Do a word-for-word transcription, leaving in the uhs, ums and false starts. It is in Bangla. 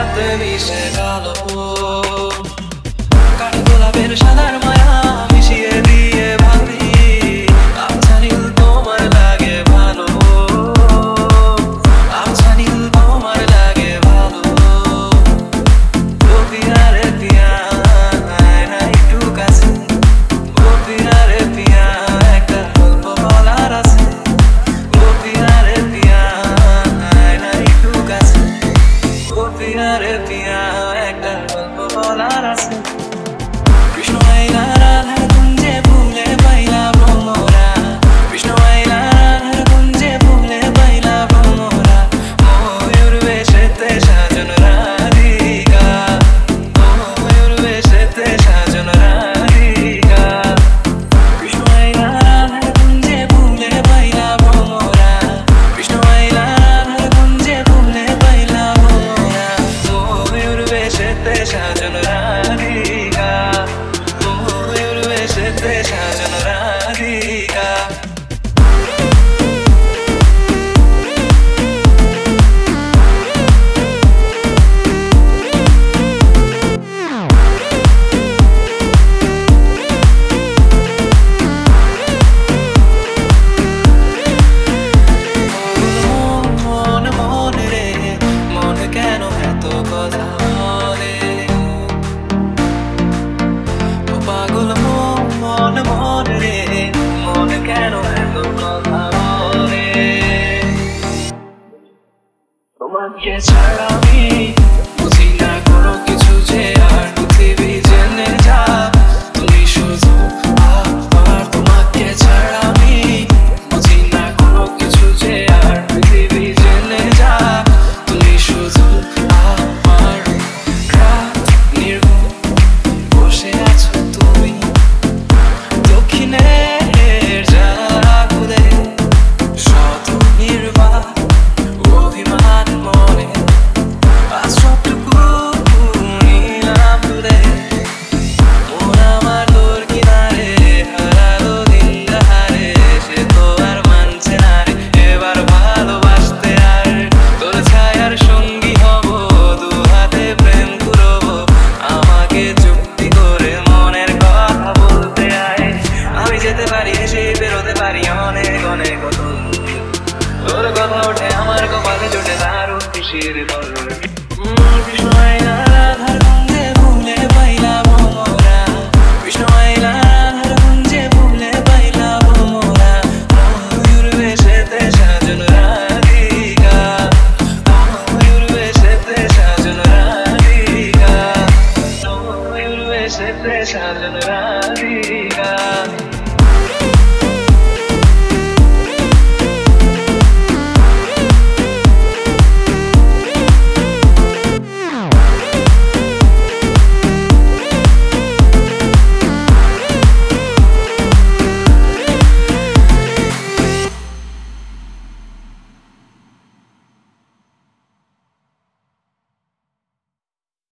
রক্তে মিশে গেল কাঠগোলাপের সাদার মায়া মিশিয়ে দিয়ে ভাবি আবছা নীল তোমার লাগে ভালো আবছা নীল তোমার লাগে ভালো ও পিয়া রে পিয়া আয় না একটু কাছে ও পিয়া রে পিয়া একটা গল্প বলার আছে ও পিয়া রে পিয়া আয় না একটু কাছে ও পিয়া রে পিয়া একটা গল্প বলার আছে কৃষ্ণ আইলা রাধার কুঞ্জে ভুলে পাইলা ভ্রমরা কৃষ্ণ আইলা রাধার কুঞ্জে ভুলে পাইলা ভ্রমরা ময়ূর বেশেতে সাজন রাধিকা ময়ূর বেশেতে সাজন রাধিকা কৃষ্ণ আইলা রাধার কুঞ্জে ভুলে পাইলা ভ্রমরা কৃষ্ণ আইলা রাধার কুঞ্জে ভুলে পাইলা ভ্রমরা ময়ূর বেশেতে সাজন রাধিকা ময়ূর বেশেতে সাজন রাধিকা মন মন রে মন কেন এত কথা বলে ও পাগল মন মন মন রে মন কেন এত কথা বলে তোমাকে ছাড়া আমি বুঝি না কোনো কিছু যে আর পৃথিবী জেনে যা তুমি শুধু আমার তোমাকে ছাড়া আমি বুঝি না কোনো কিছু যে আর পৃথিবী জেনে যা তুমি শুধু আমার রাত নির্ঘুম বসে আছো তুমি দক্ষিণের জানালা খুলে শত নির্বাক অভিমান মনে আজ সবটুকু নিলাম তুলে মন আমার তোর কিনারে হারালো দিন দাহারে সে তো আর মানছে না রে এবার ভালোবাসতে আর তোর ছায়ার সঙ্গী হব দু হাতে প্রেম কুড়বো আমাকে চুক্তি করে মনের কথা বলতে আয় আমি যেতে পারি এসে বেরোতে পারি অনেক অনেক কত তোর কথা ওঠে আমার কপালে জোটে দারুণ খুশির দল কৃষ্ণ আইলা রাধার কুঞ্জে ভুলে পাইলা ভ্রমরা কৃষ্ণ আইলা রাধার কুঞ্জে ভুলে পাইলা ভ্রমরা ময়ূর বেশেতে সাজন রাধিকা ময়ূর বেশেতে সাজন রাধিকা ময়ূর বেশেতে সাজন রাধিকা